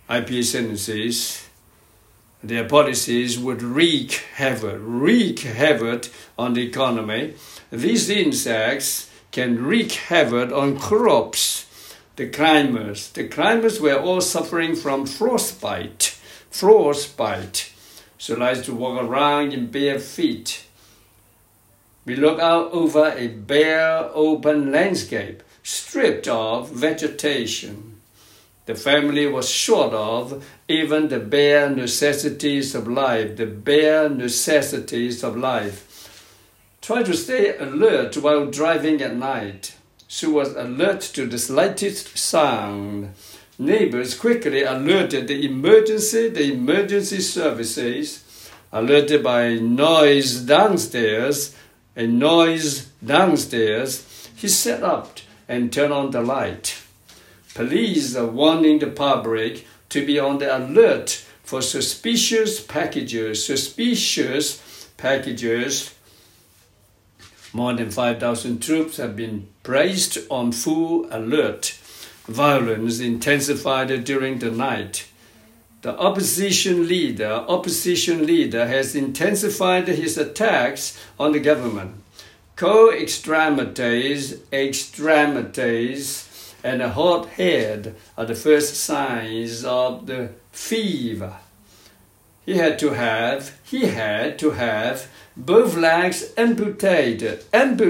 IPA sentences, their policies would wreak havoc on the economy. These insects can wreak havoc on crops. The climbers were all suffering from frostbite. So like to walk around in bare feet. We look out over a bare, open landscape, stripped of vegetation. The family was short of even the bare necessities of life, Try to stay alert while driving at night. She was alert to the slightest sound. Neighbors quickly alerted the emergency services, alerted by a noise downstairs. He sat up and turned on the light. Police are warning the public to be on the alert for suspicious packages. More than 5,000 troops have been placed on full alert. Violence intensified during the night. The opposition leader has intensified his attacks on the government. Cold extremities, and a hot head are the first signs of the fever. He had to have both legs amputated.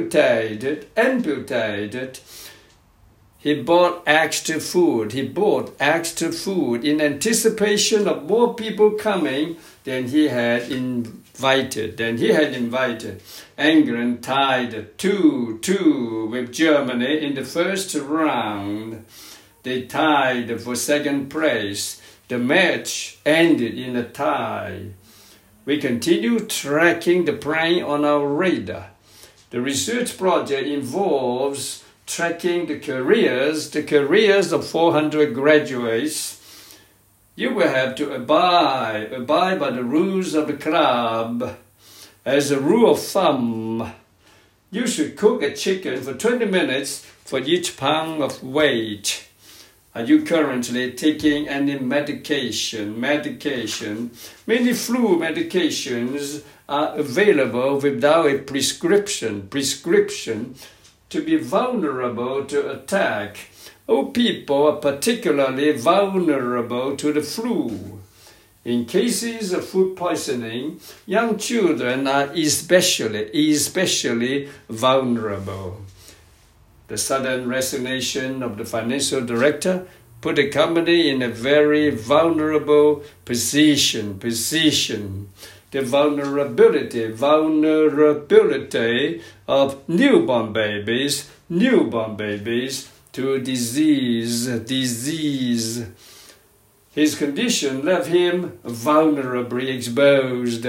He bought extra food in anticipation of more people coming than he had invited. England tied 2-2 with Germany in the first round. They tied for second place. The match ended in a tie. We continue tracking the plane on our radar. The research project involves tracking the careers of 400 graduates. You will have to abide by the rules of the club. As a rule of thumb, you should cook a chicken for 20 minutes for each pound of weight. Are you currently taking any medication? Many flu medications are available without a prescription to be vulnerable to attack. Old people are particularly vulnerable to the flu. In cases of food poisoning, young children are especially vulnerable. The sudden resignation of the financial director put the company in a very vulnerable position. The vulnerability of newborn babies to disease. His condition left him vulnerably exposed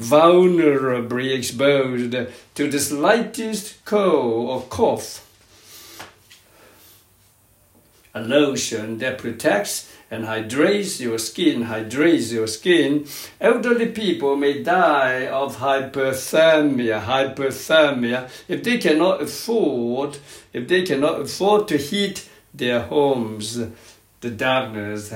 to the slightest cold or cough. A lotion that protects and hydrates your skin. Elderly people may die of hypothermia if they cannot afford to heat their homes. The darkness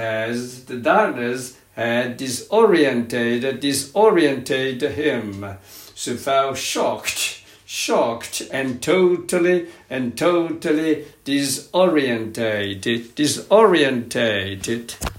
had disorientated him. She felt shocked and totally disorientated.